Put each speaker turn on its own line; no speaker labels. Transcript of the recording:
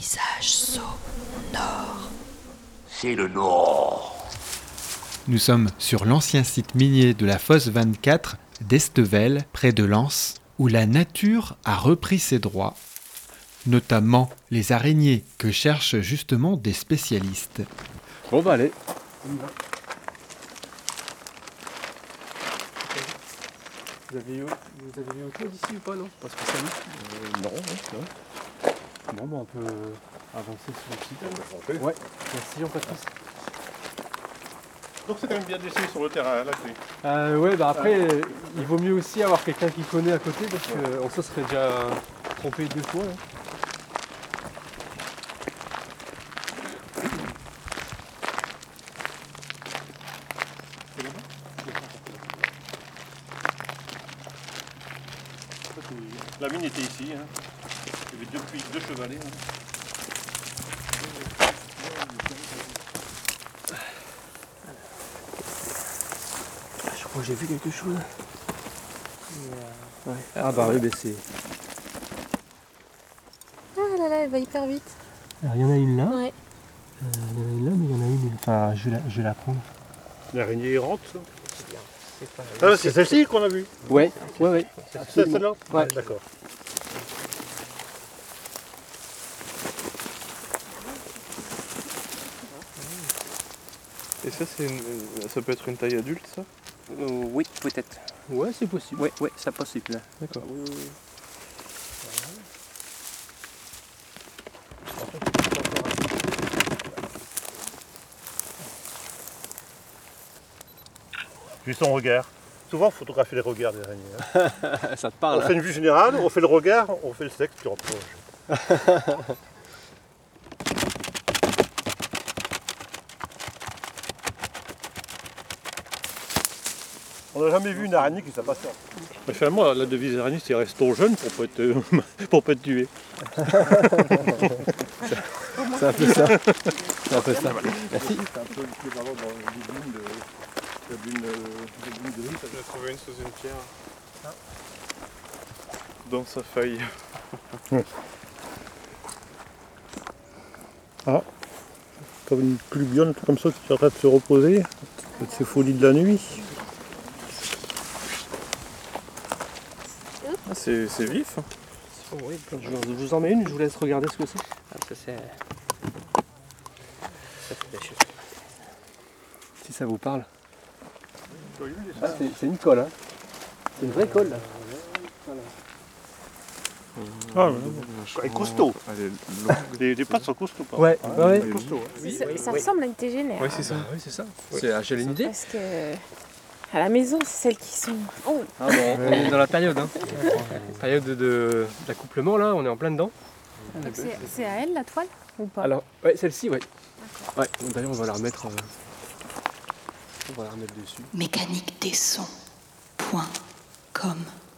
paysage sonore.
C'est le Nord.
Nous sommes sur l'ancien site minier de la fosse 24 d'Estevel, près de Lens, où la nature a repris ses droits, notamment les araignées que cherchent justement des spécialistes.
Bon bah allez. Vous avez vu autre chose ici ou pas, non? Pas spécialement non. Bon bah on peut avancer sur le site. Ouais, merci Jean-Patrice.
Donc c'est quand même bien dessiné sur le terrain, là,
Ouais, bah après, il vaut mieux aussi avoir quelqu'un qui connaît à côté, parce qu'on se serait déjà trompé 2 fois. Là.
La mine était ici, hein. Il y avait depuis 2 chevalets. Hein.
Je crois que j'ai vu quelque chose. Ouais. Ah bah oui, mais c'est...
Ah là là, elle va hyper vite.
Alors il y en a une là.
Ouais.
Il y en a une là, mais il y en a une... Enfin, je vais la prendre.
L'araignée errante, ça. Ah, c'est celle-ci qu'on a vue.
Ouais.
C'est celle-là.
Ouais.
D'accord.
Et ça, ça peut être une taille adulte, ça?
Oui, peut-être. Ouais, c'est possible. Ouais, c'est possible.
D'accord.
Puis son regard. Souvent, on photographie les regards des araignées. Hein.
Ça te parle.
On fait une vue générale, on fait le regard, on fait le sexe, puis on plonge. On n'a jamais vu une araignée qui s'impatiente. Mais finalement, la devise araignée, c'est restons jeunes pour pas être tué.
C'est un peu ça. C'est un peu ça. Merci.
C'est un peu l'équivalent d'une de riz.
J'ai trouvé une sous une pierre. Dans sa feuille.
Ah, comme une clubionne comme ça qui est en train de se reposer. Toutes ces folies de la nuit.
Ah, c'est vif.
Oh, oui, je vous en mets une, je vous laisse regarder ce que c'est.
Ah, ça c'est des choses.
Si ça vous parle. Ah, c'est une colle, hein. C'est une vraie colle là.
Ah, elle est costaud. Les pattes sont costauds.
Ouais, ouais.
Ça ressemble à une tégénère.
Oui, c'est ça.
Oui, c'est ça. J'ai une idée.
Parce que à la maison, c'est celles qui sont. Oh.
Ah bon, on est dans la période, hein. Période d'accouplement là, on est en plein dedans.
Donc c'est à elle la toile ou pas?
Alors, ouais, celle-ci, ouais. Ouais, d'ailleurs on va la remettre. On va la remettre dessus.
Mécanique des sons.com